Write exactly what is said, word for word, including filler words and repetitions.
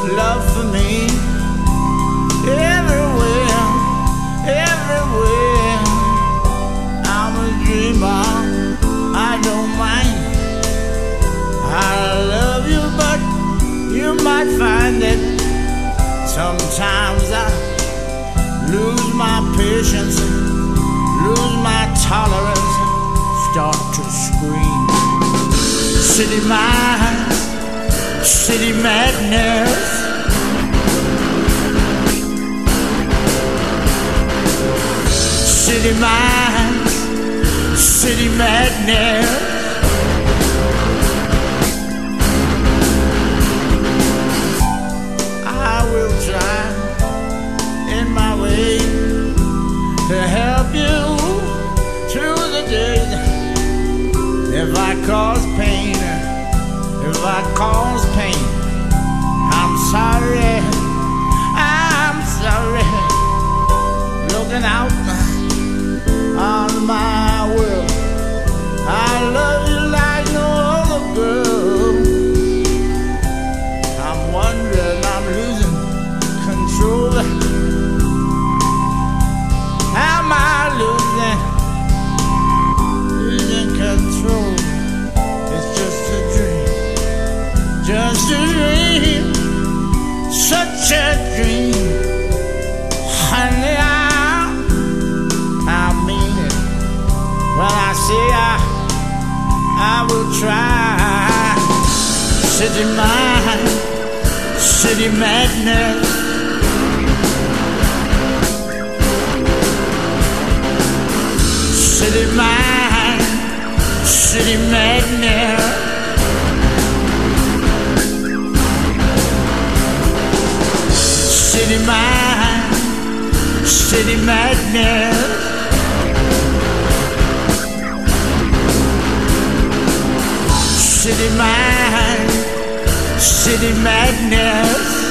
love for me. Everywhere, everywhere, I'm a dreamer, I don't mind. I love you, but you might find that sometimes I lose my patience, lose my tolerance, start to scream. City minds, city madness. City minds, city madness. I will try in my way to help you through the day. If I cause pain, if I cause pain, I'm sorry, I'm sorry. Looking out on my world, I love you like no other girl. I'm wondering, I'm losing control. Am I losing, losing control? It's just a dream, just a dream, such a dream. Honey, I, I mean it when I say I, I will try. City mind, city madness. City mind, city madness. City mind, city madness. City mind, city madness.